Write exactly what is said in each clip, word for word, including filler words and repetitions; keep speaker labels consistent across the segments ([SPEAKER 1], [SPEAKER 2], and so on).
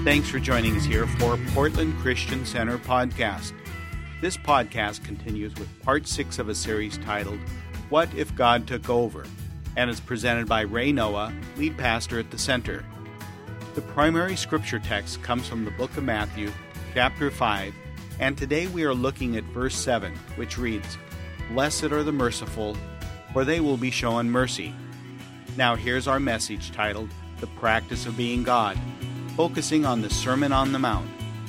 [SPEAKER 1] Thanks for joining us here for Portland Christian Center podcast. This podcast continues with part six of a series titled, What If God Took Over? And is presented by Ray Noah, lead pastor at the center. The primary scripture text comes from the book of Matthew, chapter five, and today we are looking at verse seven, which reads, Blessed are the merciful, for they will be shown mercy. Now here's our message titled, The Practice of Being God, focusing on the Sermon on the Mount.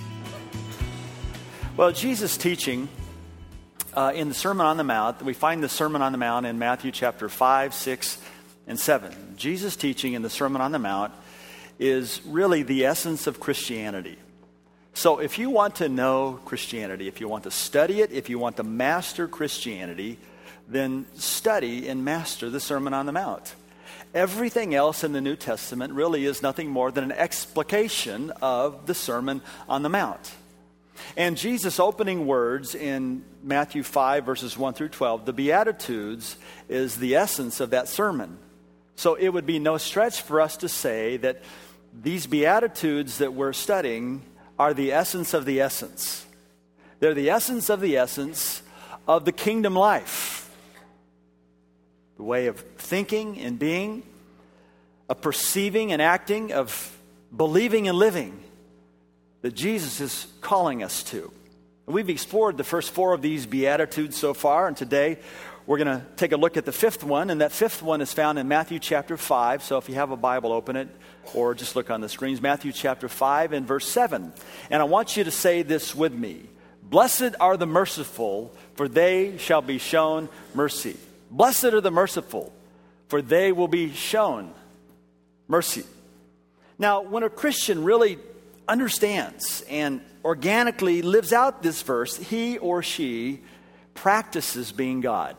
[SPEAKER 2] Well, Jesus' teaching uh, in the Sermon on the Mount, we find the Sermon on the Mount in Matthew chapter five, six, and seven. Jesus' teaching in the Sermon on the Mount is really the essence of Christianity. So if you want to know Christianity, if you want to study it, if you want to master Christianity, then study and master the Sermon on the Mount. Everything else in the New Testament really is nothing more than an explication of the Sermon on the Mount. And Jesus' opening words in Matthew five, verses one through twelve, the Beatitudes, is the essence of that sermon. So it would be no stretch for us to say that these Beatitudes that we're studying are the essence of the essence. They're the essence of the essence of the kingdom life. The way of thinking and being, of perceiving and acting, of believing and living that Jesus is calling us to. We've explored the first four of these Beatitudes so far, and today we're going to take a look at the fifth one, and that fifth one is found in Matthew chapter five. So if you have a Bible, open it, or just look on the screens. Matthew chapter five and verse seven. And I want you to say this with me. Blessed are the merciful, for they shall be shown mercy. Blessed are the merciful, for they will be shown mercy. Now, when a Christian really understands and organically lives out this verse, he or she practices being God.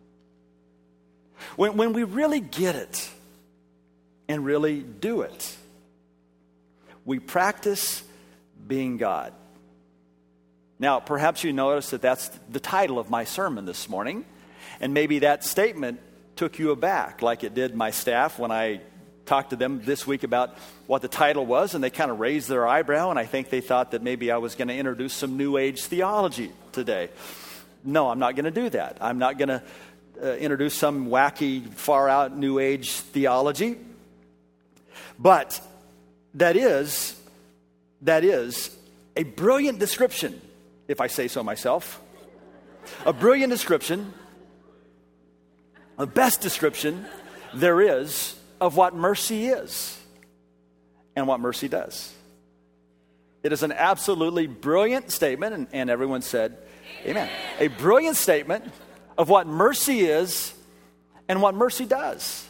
[SPEAKER 2] When, when we really get it and really do it, we practice being God. Now, perhaps you notice that that's the title of my sermon this morning. And maybe that statement took you aback, like it did my staff when I talked to them this week about what the title was, and they kind of raised their eyebrow, and I think they thought that maybe I was going to introduce some New Age theology today. No, I'm not going to do that. I'm not going to uh, introduce some wacky, far-out New Age theology. But that is, that is a brilliant description, if I say so myself. A brilliant description, the best description there is of what mercy is and what mercy does. It is an absolutely brilliant statement, and, and everyone said, amen. A brilliant statement of what mercy is and what mercy does.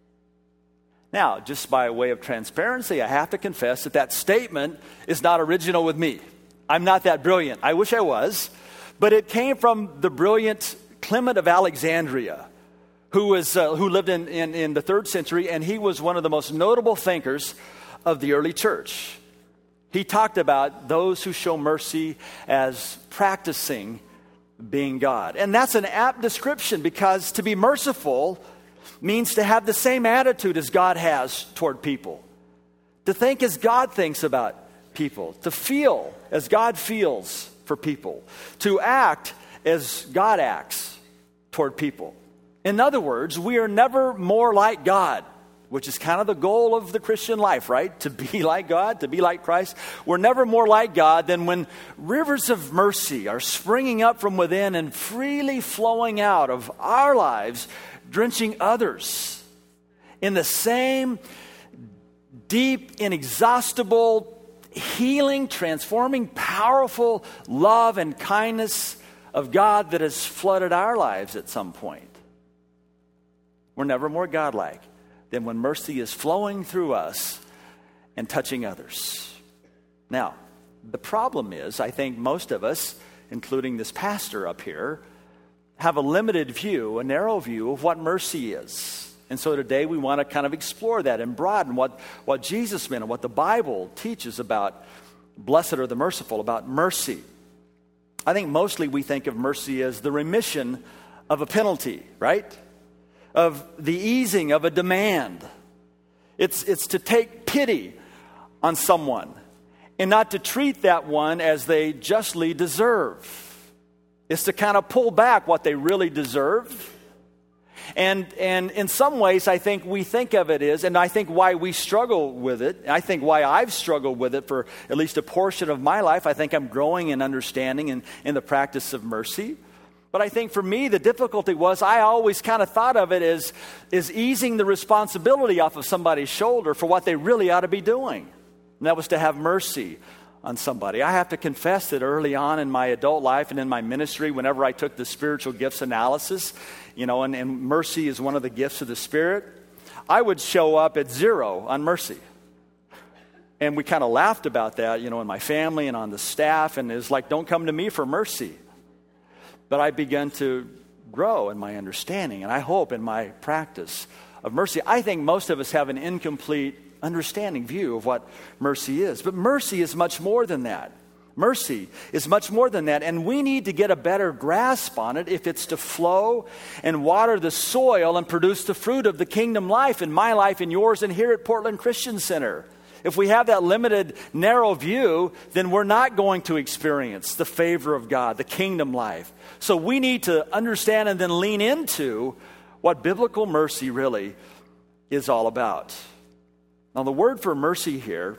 [SPEAKER 2] Now, just by way of transparency, I have to confess that that statement is not original with me. I'm not that brilliant. I wish I was, but it came from the brilliant Clement of Alexandria, who was uh, who lived in, in, in the third century, and he was one of the most notable thinkers of the early church. He talked about those who show mercy as practicing being God. And that's an apt description, because to be merciful means to have the same attitude as God has toward people. To think as God thinks about people. To feel as God feels for people. To act as God acts toward people. In other words, we are never more like God, which is kind of the goal of the Christian life, right? To be like God, to be like Christ. We're never more like God than when rivers of mercy are springing up from within and freely flowing out of our lives, drenching others in the same deep, inexhaustible, healing, transforming, powerful love and kindness of God that has flooded our lives at some point. We're never more godlike than when mercy is flowing through us and touching others. Now, the problem is, I think most of us, including this pastor up here, have a limited view, a narrow view of what mercy is. And so today we want to kind of explore that and broaden what, what Jesus meant and what the Bible teaches about blessed are the merciful, about mercy. I think mostly we think of mercy as the remission of a penalty, right? Of the easing of a demand. It's, it's to take pity on someone and not to treat that one as they justly deserve. It's to kind of pull back what they really deserve. And and in some ways, I think we think of it as, and I think why we struggle with it, I think why I've struggled with it for at least a portion of my life, I think I'm growing in understanding and in the practice of mercy. But I think for me, the difficulty was I always kind of thought of it as, as easing the responsibility off of somebody's shoulder for what they really ought to be doing. And that was to have mercy on somebody. I have to confess that early on in my adult life and in my ministry, whenever I took the spiritual gifts analysis, you know, and, and mercy is one of the gifts of the Spirit, I would show up at zero on mercy. And we kind of laughed about that, you know, in my family and on the staff, and it was like, don't come to me for mercy. But I began to grow in my understanding, and I hope in my practice of mercy. I think most of us have an incomplete understanding view of what mercy is. But mercy is much more than that. Mercy is much more than that, and we need to get a better grasp on it if it's to flow and water the soil and produce the fruit of the kingdom life in my life and yours and here at Portland Christian Center. If we have that limited, narrow view, then we're not going to experience the favor of God, the kingdom life. So we need to understand and then lean into what biblical mercy really is all about. Now, the word for mercy here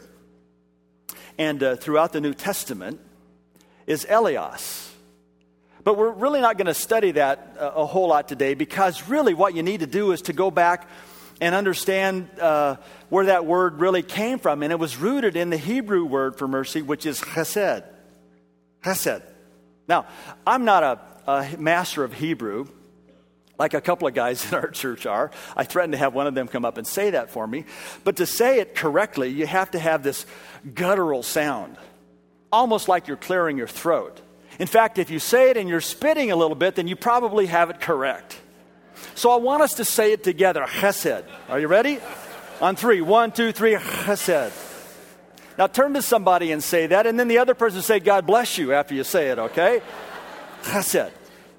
[SPEAKER 2] and uh, throughout the New Testament is eleos. But we're really not going to study that uh, a whole lot today, because really what you need to do is to go back and understand uh, where that word really came from. And it was rooted in the Hebrew word for mercy, which is chesed. Chesed. Now, I'm not a, a master of Hebrew, like a couple of guys in our church are. I threatened to have one of them come up and say that for me. But to say it correctly, you have to have this guttural sound, almost like you're clearing your throat. In fact, if you say it and you're spitting a little bit, then you probably have it correct. So I want us to say it together, chesed. Are you ready? On three. One, two, three, chesed. Now turn to somebody and say that, and then the other person say, God bless you, after you say it, okay? Chesed.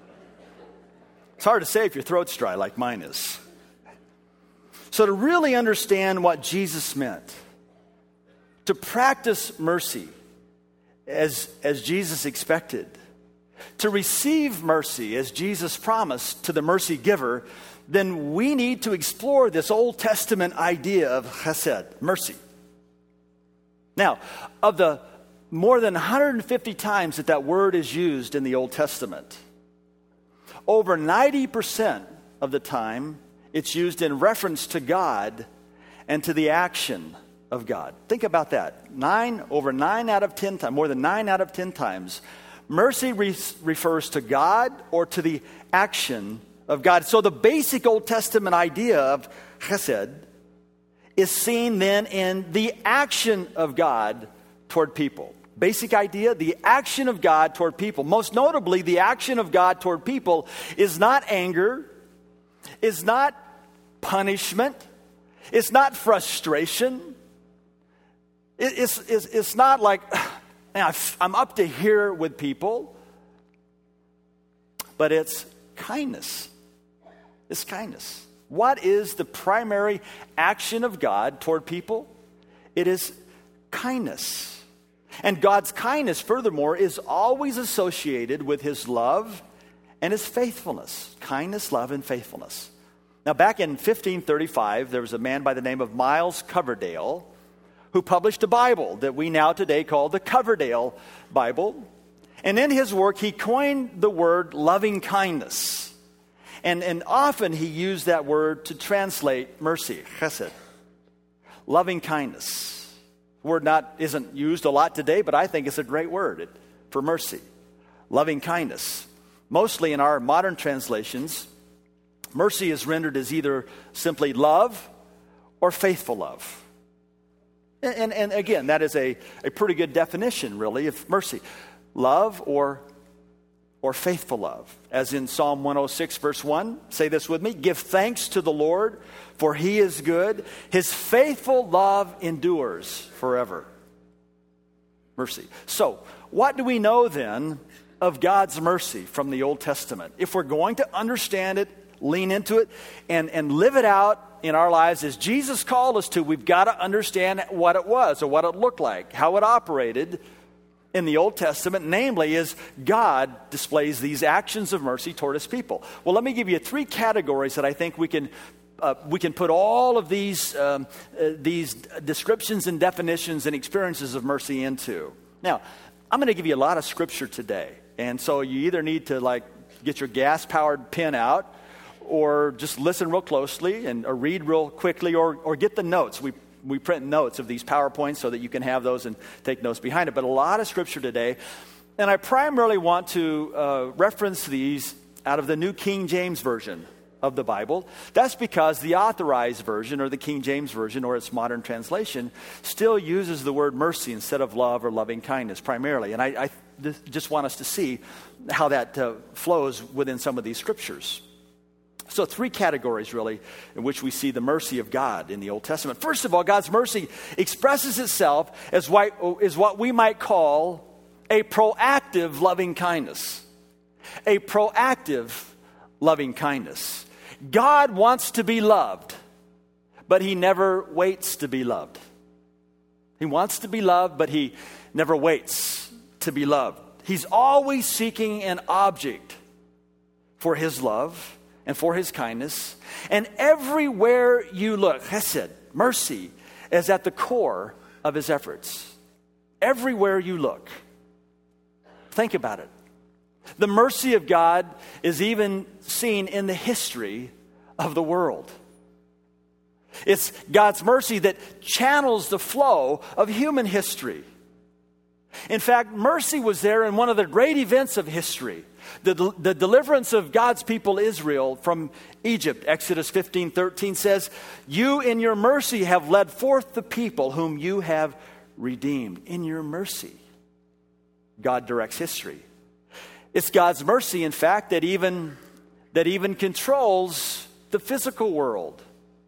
[SPEAKER 2] It's hard to say if your throat's dry like mine is. So to really understand what Jesus meant, to practice mercy as, as Jesus expected, to receive mercy as Jesus promised to the mercy giver, then we need to explore this Old Testament idea of chesed, mercy. Now, of the more than one hundred fifty times that that word is used in the Old Testament, over ninety percent of the time, it's used in reference to God and to the action of God. Think about that. Nine, over nine out of ten times, more than nine out of ten times, mercy re- refers to God or to the action of God. So the basic Old Testament idea of chesed is seen then in the action of God toward people. Basic idea, the action of God toward people. Most notably, the action of God toward people is not anger, is not punishment, it's not frustration. It, it's, it's, it's not like, I'm up to here with people, but it's kindness. It's kindness. What is the primary action of God toward people? It is kindness. And God's kindness, furthermore, is always associated with his love and his faithfulness. Kindness, love, and faithfulness. Now, back in fifteen thirty-five, there was a man by the name of Miles Coverdale who published a Bible that we now today call the Coverdale Bible. And in his work, he coined the word loving kindness. And, and often he used that word to translate mercy, chesed, loving kindness. Word not isn't used a lot today, but I think it's a great word for mercy, loving kindness. Mostly in our modern translations, mercy is rendered as either simply love or faithful love. And, and, and again, that is a, a pretty good definition, really, of mercy. Love or, or faithful love. As in Psalm one oh six, verse one, say this with me. Give thanks to the Lord, for he is good. His faithful love endures forever. Mercy. So, what do we know then of God's mercy from the Old Testament? If we're going to understand it, lean into it, and, and live it out in our lives as Jesus called us to, we've got to understand what it was or what it looked like, how it operated in the Old Testament, namely is God displays these actions of mercy toward his people. Well, let me give you three categories that I think we can uh, we can put all of these um, uh, these descriptions and definitions and experiences of mercy into. Now, I'm going to give you a lot of scripture today, and so you either need to like get your gas-powered pen out, or just listen real closely and or read real quickly, or or get the notes. We We print notes of these PowerPoints so that you can have those and take notes behind it. But a lot of scripture today. And I primarily want to uh, reference these out of the New King James Version of the Bible. That's because the Authorized Version, or the King James Version, or its modern translation, still uses the word mercy instead of love or loving kindness primarily. And I, I just want us to see how that uh, flows within some of these scriptures. So three categories, really, in which we see the mercy of God in the Old Testament. First of all, God's mercy expresses itself as what, as what we might call a proactive loving kindness. A proactive loving kindness. God wants to be loved, but he never waits to be loved. He wants to be loved, but he never waits to be loved. He's always seeking an object for his love and for his kindness. And everywhere you look, Hesed, mercy, is at the core of his efforts. Everywhere you look. Think about it. The mercy of God is even seen in the history of the world. It's God's mercy that channels the flow of human history. In fact, mercy was there in one of the great events of history. The, the deliverance of God's people Israel from Egypt. Exodus fifteen thirteen says, "You in your mercy have led forth the people whom you have redeemed." In your mercy, God directs history. It's God's mercy, in fact, that even, that even controls the physical world.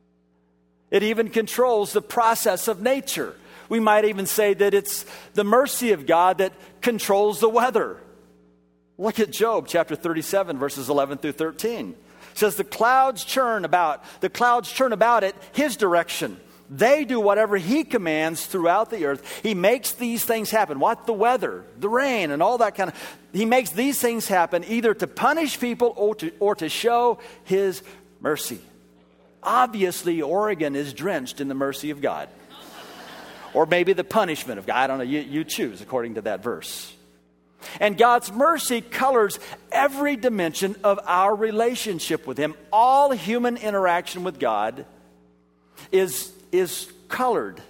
[SPEAKER 2] It even controls the process of nature. We might even say that it's the mercy of God that controls the weather. Look at Job chapter thirty-seven, verses eleven through thirteen. It says, the clouds churn about, the clouds churn about it his direction. They do whatever he commands throughout the earth. He makes these things happen. What? The weather, the rain, and all that kind of. He makes these things happen either to punish people or to, or to show his mercy. Obviously, Oregon is drenched in the mercy of God. Or maybe the punishment of God. I don't know. You, you choose according to that verse. And God's mercy colors every dimension of our relationship with him. All human interaction with God is, is colored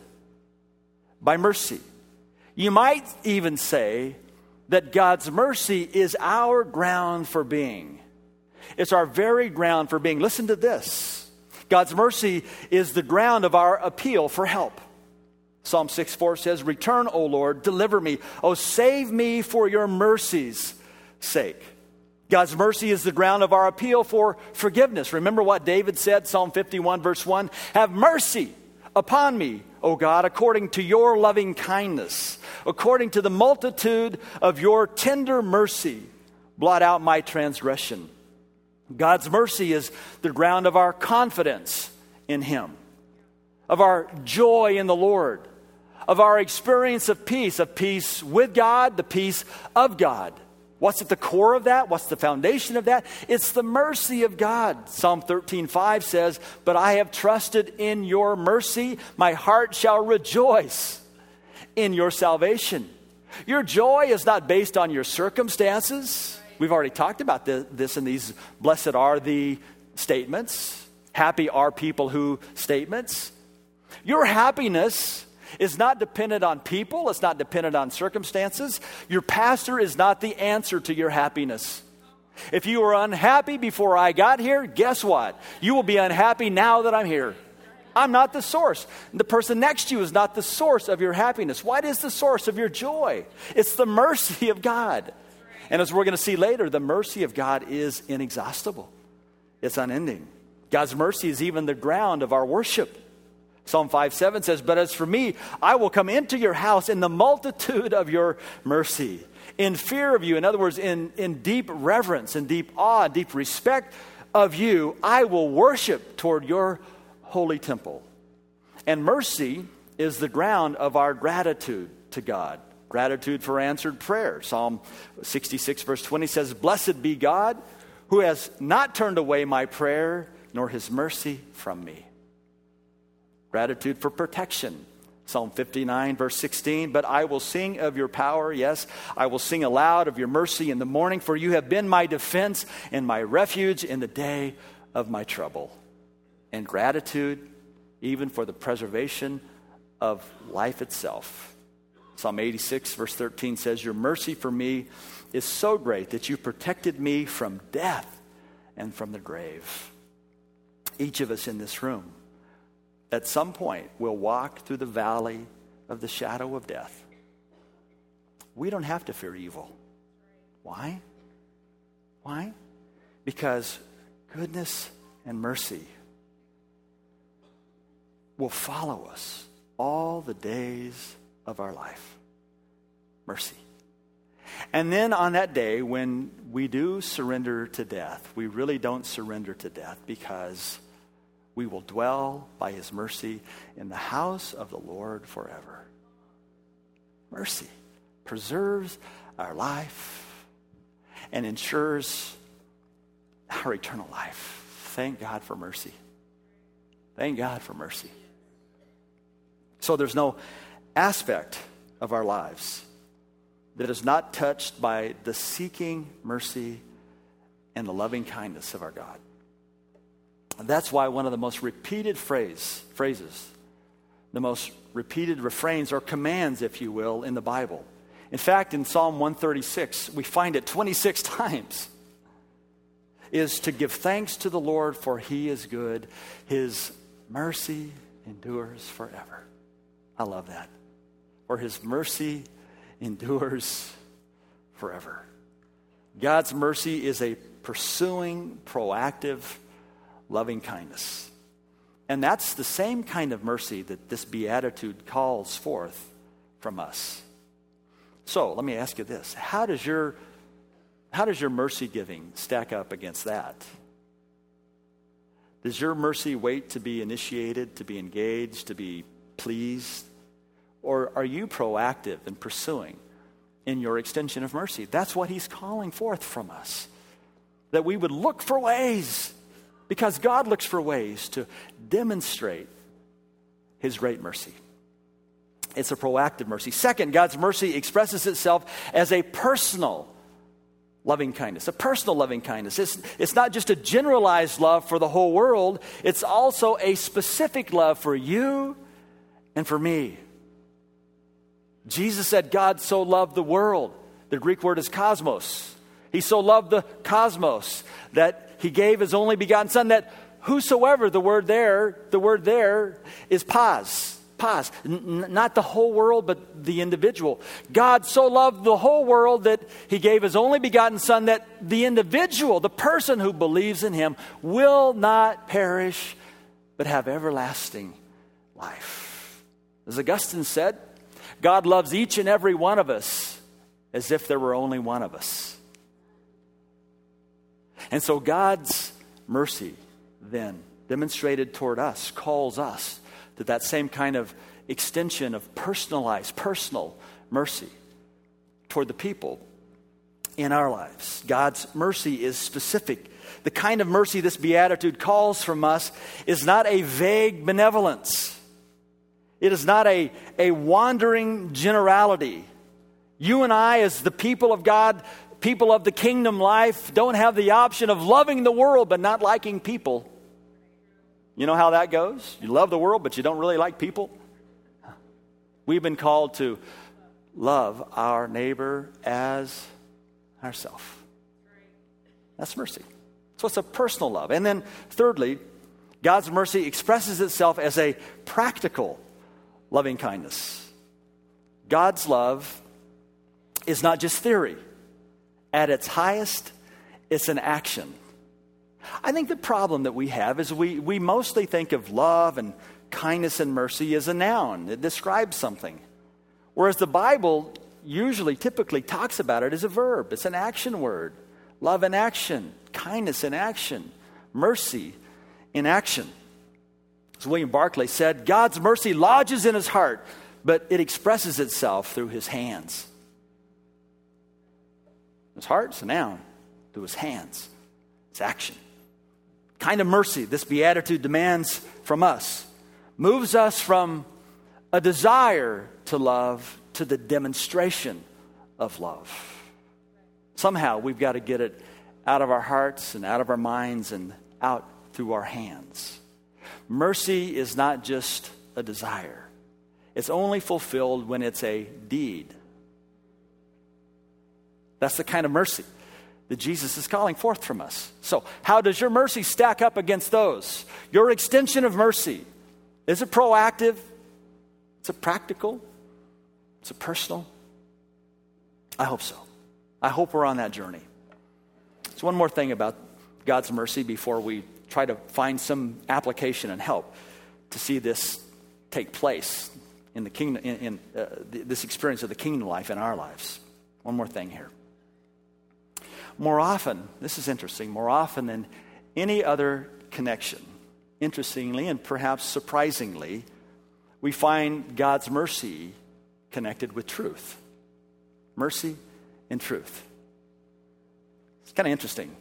[SPEAKER 2] by mercy. You might even say that God's mercy is our ground for being. It's our very ground for being. Listen to this. God's mercy is the ground of our appeal for help. Psalm six four says, "Return, O Lord, deliver me. O save me for your mercy's sake." God's mercy is the ground of our appeal for forgiveness. Remember what David said, Psalm fifty-one, verse one, "Have mercy upon me, O God, according to your loving kindness, according to the multitude of your tender mercy, blot out my transgression." God's mercy is the ground of our confidence in him, of our joy in the Lord, of our experience of peace, of peace with God, the peace of God. What's at the core of that? What's the foundation of that? It's the mercy of God. Psalm thirteen five says, "But I have trusted in your mercy. My heart shall rejoice in your salvation." Your joy is not based on your circumstances. We've already talked about this in these blessed are the statements. Happy are people who statements. Your happiness is not dependent on people. It's not dependent on circumstances. Your pastor is not the answer to your happiness. If you were unhappy before I got here, guess what? You will be unhappy now that I'm here. I'm not the source. The person next to you is not the source of your happiness. What is the source of your joy? It's the mercy of God. And as we're going to see later, the mercy of God is inexhaustible. It's unending. God's mercy is even the ground of our worship. Psalm five seven says, "But as for me, I will come into your house in the multitude of your mercy." In fear of you, in other words, in, in deep reverence and deep awe, deep respect of you, I will worship toward your holy temple. And mercy is the ground of our gratitude to God. Gratitude for answered prayer. Psalm sixty-six verse twenty says, "Blessed be God, who has not turned away my prayer, nor his mercy from me." Gratitude for protection. Psalm fifty-nine verse sixteen, "But I will sing of your power, yes, I will sing aloud of your mercy in the morning, for you have been my defense and my refuge in the day of my trouble." And gratitude even for the preservation of life itself. Psalm eighty-six verse thirteen says, "Your mercy for me is so great that you protected me from death and from the grave." Each of us in this room at some point will walk through the valley of the shadow of death. We don't have to fear evil. Why? Why? Because goodness and mercy will follow us all the days of our life. Mercy. And then on that day when we do surrender to death, we really don't surrender to death because we will dwell by his mercy in the house of the Lord forever. Mercy preserves our life and ensures our eternal life. Thank God for mercy. Thank God for mercy. So there's no aspect of our lives that is not touched by the seeking mercy and the loving kindness of our God. And that's why one of the most repeated phrase, phrases, the most repeated refrains or commands, if you will, in the Bible. In fact, in Psalm one thirty-six, we find it twenty-six times, is to give thanks to the Lord, for he is good. His mercy endures forever. I love that. For his mercy endures forever. God's mercy is a pursuing, proactive, loving kindness. And that's the same kind of mercy that this beatitude calls forth from us. So let me ask you this. How does your, how does your mercy giving stack up against that? Does your mercy wait to be initiated, to be engaged, to be pleased? Or are you proactive in pursuing in your extension of mercy? That's what he's calling forth from us. That we would look for ways, because God looks for ways to demonstrate his great mercy. It's a proactive mercy. Second, God's mercy expresses itself as a personal loving kindness, a personal loving kindness. It's, it's not just a generalized love for the whole world. It's also a specific love for you and for me. Jesus said God so loved the world. The Greek word is cosmos. He so loved the cosmos that he gave his only begotten son, that whosoever, the word there, the word there is pos, pos, N- not the whole world, but the individual. God so loved the whole world that he gave his only begotten son, that the individual, the person who believes in him, will not perish, but have everlasting life. As Augustine said, God loves each and every one of us as if there were only one of us. And so God's mercy then demonstrated toward us calls us to that same kind of extension of personalized, personal mercy toward the people in our lives. God's mercy is specific. The kind of mercy this beatitude calls from us is not a vague benevolence. It is not a, a wandering generality. You and I, as the people of God, people of the kingdom life, don't have the option of loving the world but not liking people. You know how that goes? You love the world but you don't really like people. We've been called to love our neighbor as ourselves. That's mercy. So it's a personal love. And then thirdly, God's mercy expresses itself as a practical loving kindness. God's love is not just theory. At its highest, it's an action. I think the problem that we have is we, we mostly think of love and kindness and mercy as a noun. It describes something. Whereas the Bible usually, typically talks about it as a verb. It's an action word. Love in action, kindness in action, mercy in action. As William Barclay said, God's mercy lodges in his heart, but it expresses itself through his hands. His heart's a noun, through his hands. It's action. Kind of mercy this beatitude demands from us moves us from a desire to love to the demonstration of love. Somehow we've got to get it out of our hearts and out of our minds and out through our hands. Mercy is not just a desire. It's only fulfilled when it's a deed. That's the kind of mercy that Jesus is calling forth from us. So, how does your mercy stack up against those? Your extension of mercy, is it proactive? Is it practical? Is it personal? I hope so. I hope we're on that journey. So one more thing about God's mercy before we try to find some application and help to see this take place in the kingdom, in, in uh, this experience of the kingdom life in our lives. One more thing here. More often, this is interesting, more often than any other connection, interestingly and perhaps surprisingly, we find God's mercy connected with truth. Mercy and truth. It's kind of interesting.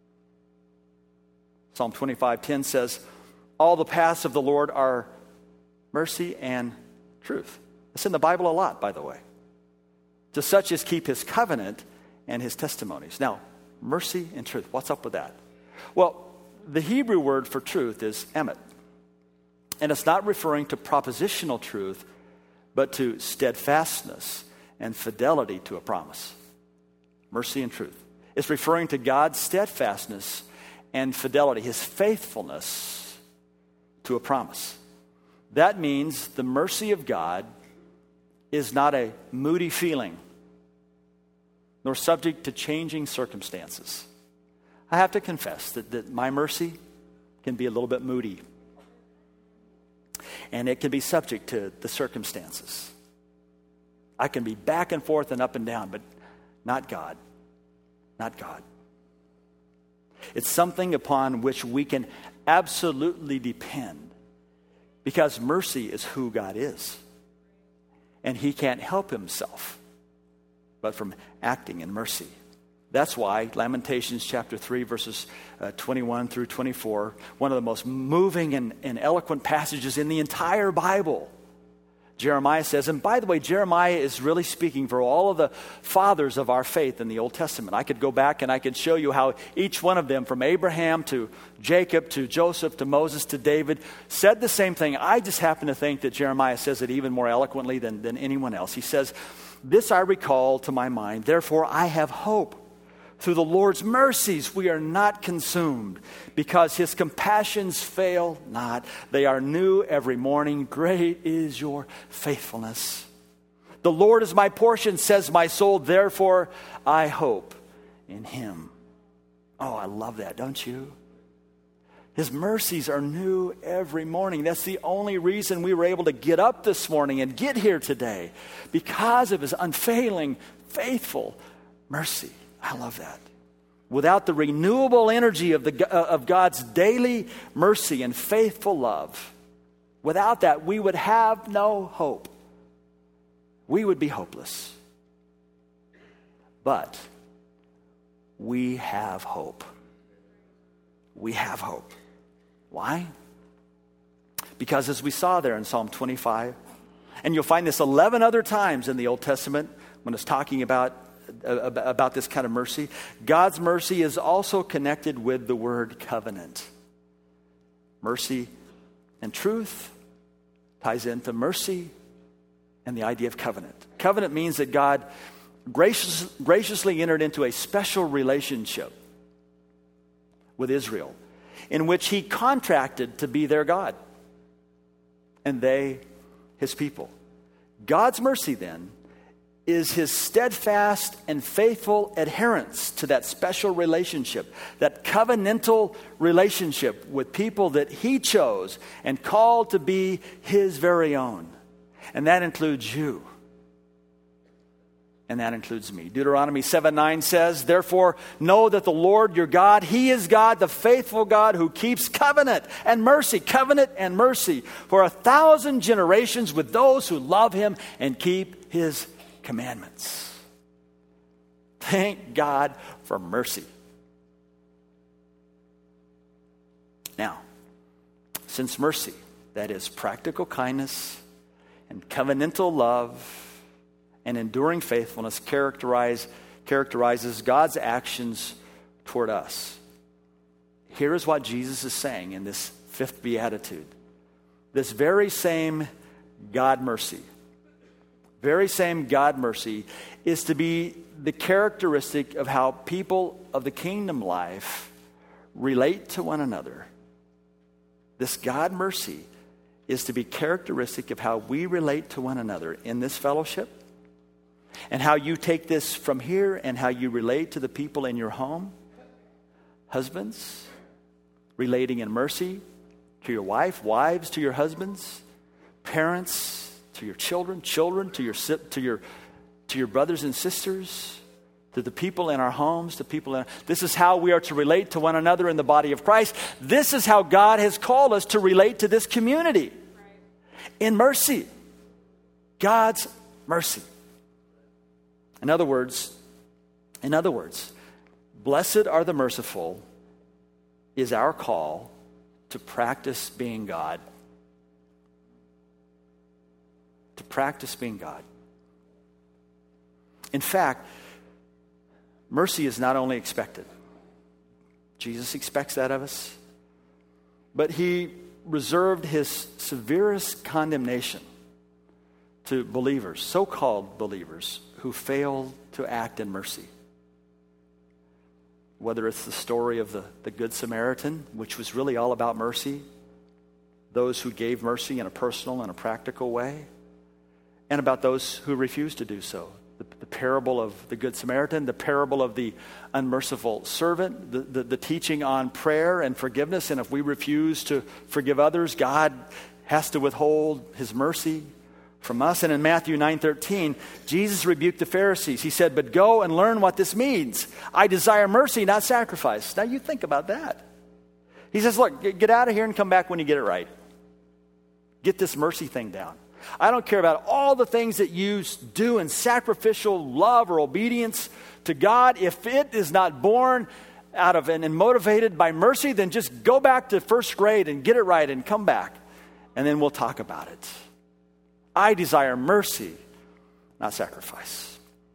[SPEAKER 2] Psalm twenty-five ten says, all the paths of the Lord are mercy and truth. It's in the Bible a lot, by the way. To such as keep his covenant and his testimonies. Now, mercy and truth, what's up with that? Well, the Hebrew word for truth is emet. And it's not referring to propositional truth, but to steadfastness and fidelity to a promise. Mercy and truth. It's referring to God's steadfastness and fidelity, his faithfulness to a promise. That means the mercy of God is not a moody feeling, nor subject to changing circumstances. I have to confess that, that my mercy can be a little bit moody. And it can be subject to the circumstances. I can be back and forth and up and down, but not God. Not God. It's something upon which we can absolutely depend, because mercy is who God is. And he can't help himself but from acting in mercy. That's why Lamentations chapter three, verses uh, twenty-one through twenty-four, one of the most moving and, and eloquent passages in the entire Bible. Jeremiah says, and by the way, Jeremiah is really speaking for all of the fathers of our faith in the Old Testament. I could go back and I could show you how each one of them, from Abraham to Jacob to Joseph to Moses to David, said the same thing. I just happen to think that Jeremiah says it even more eloquently than, than anyone else. He says, this I recall to my mind, therefore I have hope. Through the Lord's mercies we are not consumed, because his compassions fail not. They are new every morning. Great is your faithfulness. The Lord is my portion, says my soul, therefore I hope in him. Oh, I love that, don't you? His mercies are new every morning. That's the only reason we were able to get up this morning and get here today, because of his unfailing, faithful mercy. I love that. Without the renewable energy of the uh, of God's daily mercy and faithful love, without that, we would have no hope. We would be hopeless. But we have hope. We have hope. Why? Because as we saw there in Psalm twenty-five, and you'll find this eleven other times in the Old Testament when it's talking about about this kind of mercy, God's mercy is also connected with the word covenant. Mercy and truth ties into mercy and the idea of covenant. Covenant means that God gracious, graciously entered into a special relationship with Israel, in which he contracted to be their God, and they his people. God's mercy then is his steadfast and faithful adherence to that special relationship, that covenantal relationship with people that he chose and called to be his very own. And that includes you. And that includes me. Deuteronomy seven nine says, therefore, know that the Lord your God, He is God, the faithful God who keeps covenant and mercy, covenant and mercy for a thousand generations with those who love Him and keep His commandments. Thank God for mercy. Now, since mercy, that is practical kindness and covenantal love and enduring faithfulness characterize, characterizes God's actions toward us. Here is what Jesus is saying in this fifth beatitude. This very same God mercy, very same God mercy is to be the characteristic of how people of the kingdom life relate to one another. This God mercy is to be characteristic of how we relate to one another in this fellowship, and how you take this from here and how you relate to the people in your home. Husbands, relating in mercy to your wife, wives to your husbands, parents to your children, children to your to your to your brothers and sisters, to the people in our homes, to people in, this is how we are to relate to one another in the body of Christ. This is how God has called us to relate to this community. In mercy. God's mercy. In other words, in other words, blessed are the merciful is our call to practice being God. To practice being God. In fact, mercy is not only expected. Jesus expects that of us. But He reserved His severest condemnation to believers, so-called believers, who fail to act in mercy. Whether it's the story of the, the Good Samaritan, which was really all about mercy, those who gave mercy in a personal and a practical way, and about those who refused to do so. The, the parable of the Good Samaritan, the parable of the unmerciful servant, the, the, the teaching on prayer and forgiveness, and if we refuse to forgive others, God has to withhold His mercy from us. And in Matthew nine thirteen, Jesus rebuked the Pharisees. He said, but go and learn what this means. I desire mercy, not sacrifice. Now you think about that. He says, look, get out of here and come back when you get it right. Get this mercy thing down. I don't care about all the things that you do in sacrificial love or obedience to God. If it is not born out of and motivated by mercy, then just go back to first grade and get it right and come back. And then we'll talk about it. I desire mercy, not sacrifice.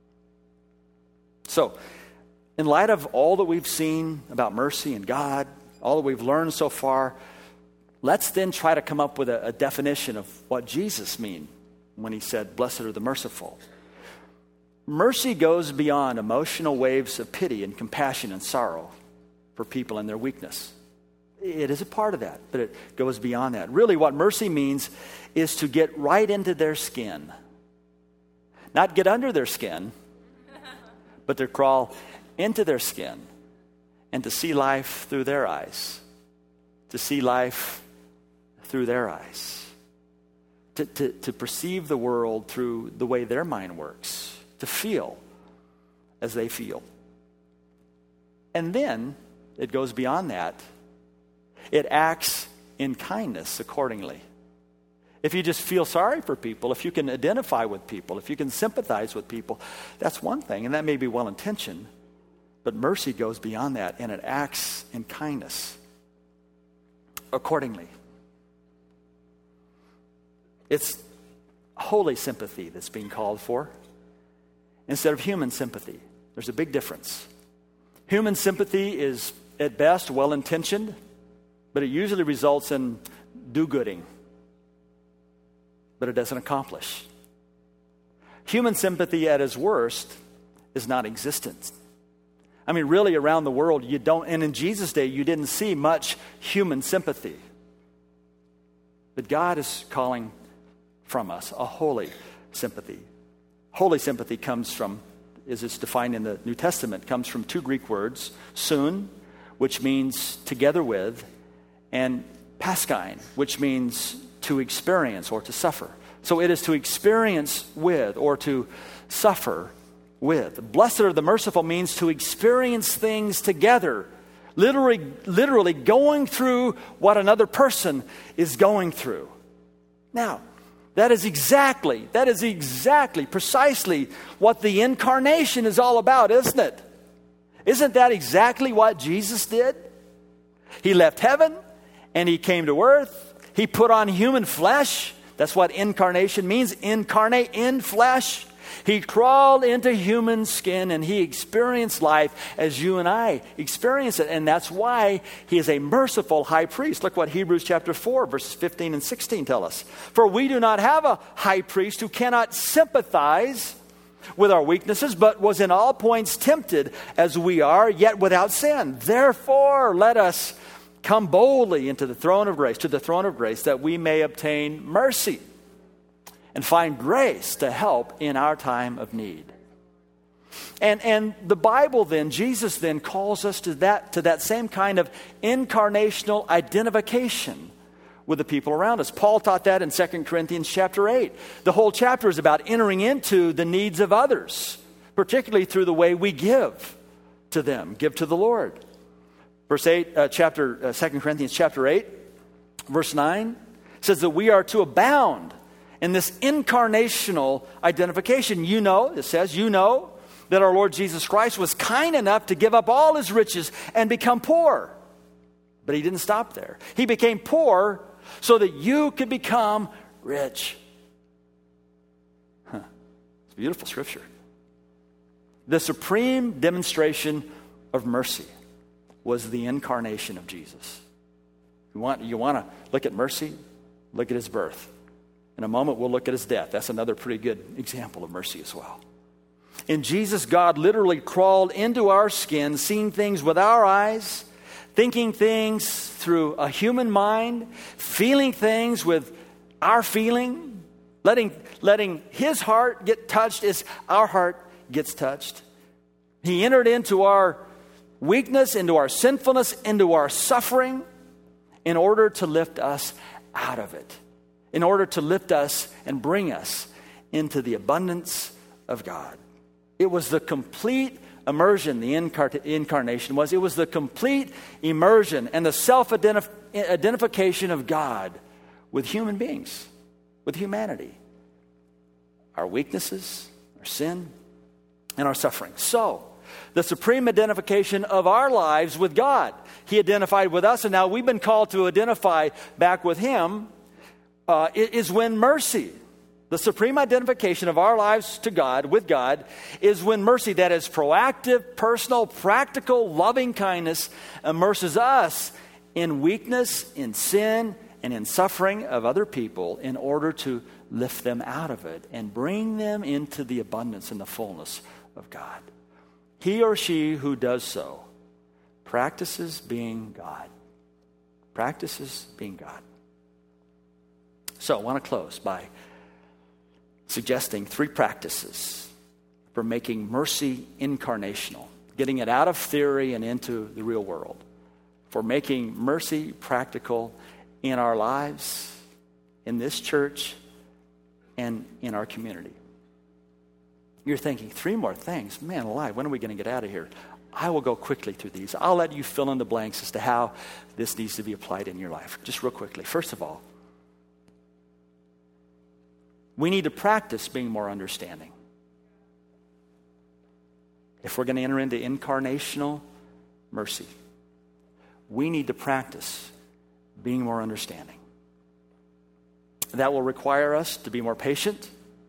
[SPEAKER 2] So, in light of all that we've seen about mercy and God, all that we've learned so far, let's then try to come up with a, a definition of what Jesus meant when He said, blessed are the merciful. Mercy goes beyond emotional waves of pity and compassion and sorrow for people in their weakness. It is a part of that, but it goes beyond that. Really, what mercy means is to get right into their skin. Not get under their skin, but to crawl into their skin and to see life through their eyes. To see life through their eyes. To, to, to perceive the world through the way their mind works. To feel as they feel. And then it goes beyond that. It acts in kindness accordingly. If you just feel sorry for people, if you can identify with people, if you can sympathize with people, that's one thing, and that may be well-intentioned. But mercy goes beyond that, and it acts in kindness accordingly. It's holy sympathy that's being called for instead of human sympathy. There's a big difference. Human sympathy is, at best, well-intentioned, but it usually results in do-gooding. But it doesn't accomplish. Human sympathy at its worst is non-existent. I mean, really around the world, you don't, and in Jesus' day, you didn't see much human sympathy. But God is calling from us a holy sympathy. Holy sympathy comes from, as it's defined in the New Testament, comes from two Greek words, soon, which means together with, and paschein, which means to experience or to suffer. So it is to experience with or to suffer with. Blessed are the merciful means to experience things together. Literally, literally going through what another person is going through. Now, that is exactly, that is exactly, precisely what the incarnation is all about, isn't it? Isn't that exactly what Jesus did? He left heaven and he came to earth. He put on human flesh. That's what incarnation means, incarnate, in flesh. He crawled into human skin and he experienced life as you and I experience it. And that's why he is a merciful high priest. Look what Hebrews chapter four, verses fifteen and sixteen tell us. For we do not have a high priest who cannot sympathize with our weaknesses, but was in all points tempted as we are, yet without sin. Therefore, let us come boldly into the throne of grace, to the throne of grace, that we may obtain mercy and find grace to help in our time of need. And and the Bible then, Jesus then calls us to that, to that same kind of incarnational identification with the people around us. Paul taught that in Second Corinthians chapter eight. The whole chapter is about entering into the needs of others, particularly through the way we give to them, give to the Lord. Verse eight, uh, chapter uh, Second Corinthians chapter eight, verse nine says that we are to abound in this incarnational identification. You know, it says, you know that our Lord Jesus Christ was kind enough to give up all his riches and become poor. But he didn't stop there. He became poor so that you could become rich. Huh. It's beautiful scripture. The supreme demonstration of mercy was the incarnation of Jesus. You want, you want to look at mercy? Look at his birth. In a moment, we'll look at his death. That's another pretty good example of mercy as well. In Jesus, God literally crawled into our skin, seeing things with our eyes, thinking things through a human mind, feeling things with our feeling, letting, letting his heart get touched as our heart gets touched. He entered into our weakness, into our sinfulness, into our suffering, in order to lift us out of it. In order to lift us and bring us into the abundance of God. It was the complete immersion, the incar- incarnation was. It was the complete immersion and the self-identification of God with human beings, with humanity. Our weaknesses, our sin, and our suffering. So, the supreme identification of our lives with God. He identified with us, and now we've been called to identify back with him. Uh, is when mercy, the supreme identification of our lives to God, with God, is when mercy, that is proactive, personal, practical, loving kindness, immerses us in weakness, in sin, and in suffering of other people in order to lift them out of it and bring them into the abundance and the fullness of God. He or she who does so practices being God. Practices being God. So I want to close by suggesting three practices for making mercy incarnational, getting it out of theory and into the real world, for making mercy practical in our lives, in this church, and in our community. You're thinking, three more things? Man alive, when are we going to get out of here? I will go quickly through these. I'll let you fill in the blanks as to how this needs to be applied in your life. Just real quickly. First of all, we need to practice being more understanding. If we're going to enter into incarnational mercy, we need to practice being more understanding. That will require us to be more patient,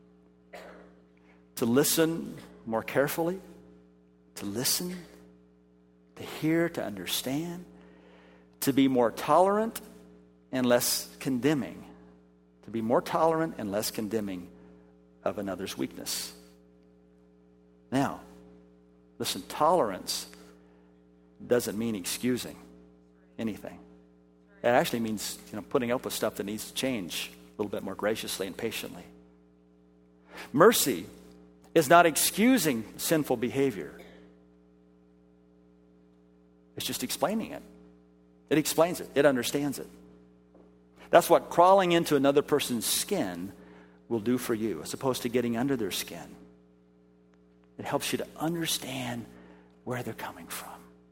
[SPEAKER 2] to listen more carefully, to listen, to hear, to understand, to be more tolerant and less condemning. To be more tolerant and less condemning of another's weakness. Now, listen, tolerance doesn't mean excusing anything. It actually means, you know, putting up with stuff that needs to change a little bit more graciously and patiently. Mercy is not excusing sinful behavior. It's just explaining it. It explains it. It understands it. That's what crawling into another person's skin will do for you, as opposed to getting under their skin. It helps you to understand where they're coming from.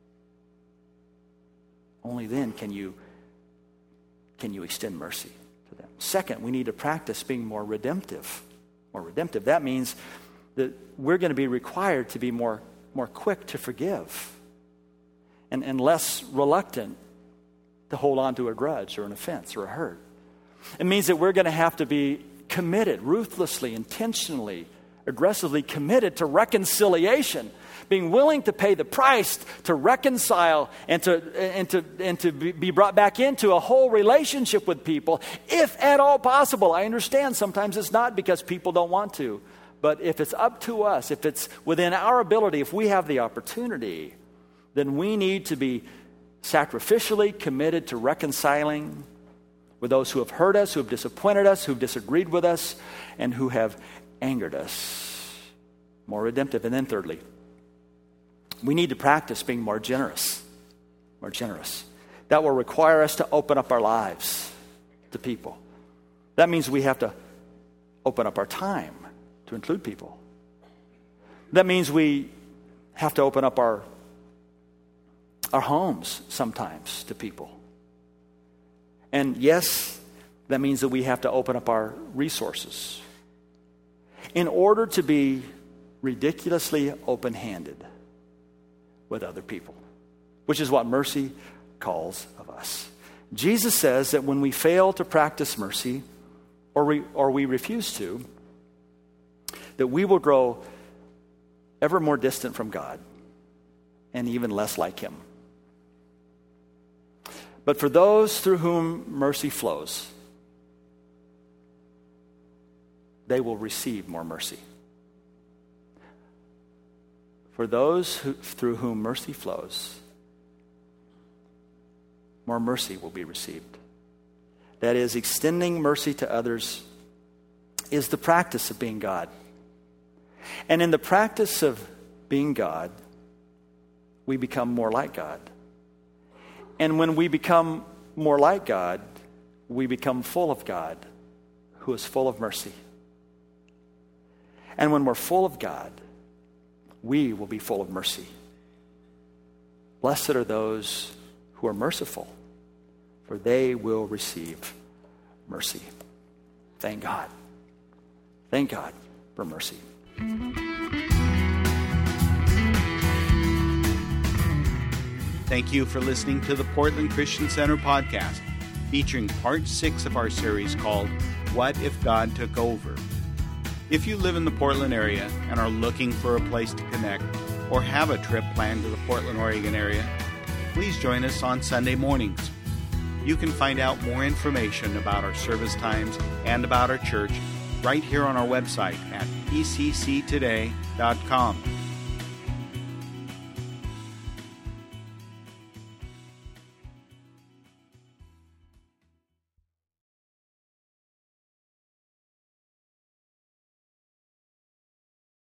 [SPEAKER 2] Only then can you, can you extend mercy to them. Second, we need to practice being more redemptive. More redemptive. That means that we're going to be required to be more, more quick to forgive and, and less reluctant to hold on to a grudge or an offense or a hurt. It means that we're going to have to be committed, ruthlessly, intentionally, aggressively committed to reconciliation, being willing to pay the price to reconcile and to, and to, and to be brought back into a whole relationship with people, if at all possible. I understand sometimes it's not because people don't want to, but if it's up to us, if it's within our ability, if we have the opportunity, then we need to be sacrificially committed to reconciling with those who have hurt us, who have disappointed us, who have disagreed with us, and who have angered us. More redemptive. And then thirdly, we need to practice being more generous. More generous. That will require us to open up our lives to people. That means we have to open up our time to include people. That means we have to open up our, our homes sometimes to people. And yes, that means that we have to open up our resources in order to be ridiculously open-handed with other people, which is what mercy calls of us. Jesus says that when we fail to practice mercy, or we, or we refuse to, that we will grow ever more distant from God and even less like Him. But for those through whom mercy flows, they will receive more mercy. For those who, through whom mercy flows, more mercy will be received. That is, extending mercy to others is the practice of being God. And in the practice of being God, we become more like God. And when we become more like God, we become full of God, who is full of mercy. And when we're full of God, we will be full of mercy. Blessed are those who are merciful, for they will receive mercy. Thank God. Thank God for mercy.
[SPEAKER 1] Thank you for listening to the Portland Christian Center podcast, featuring part six of our series called What If God Took Over? If you live in the Portland area and are looking for a place to connect or have a trip planned to the Portland, Oregon area, please join us on Sunday mornings. You can find out more information about our service times and about our church right here on our website at p c c today dot com.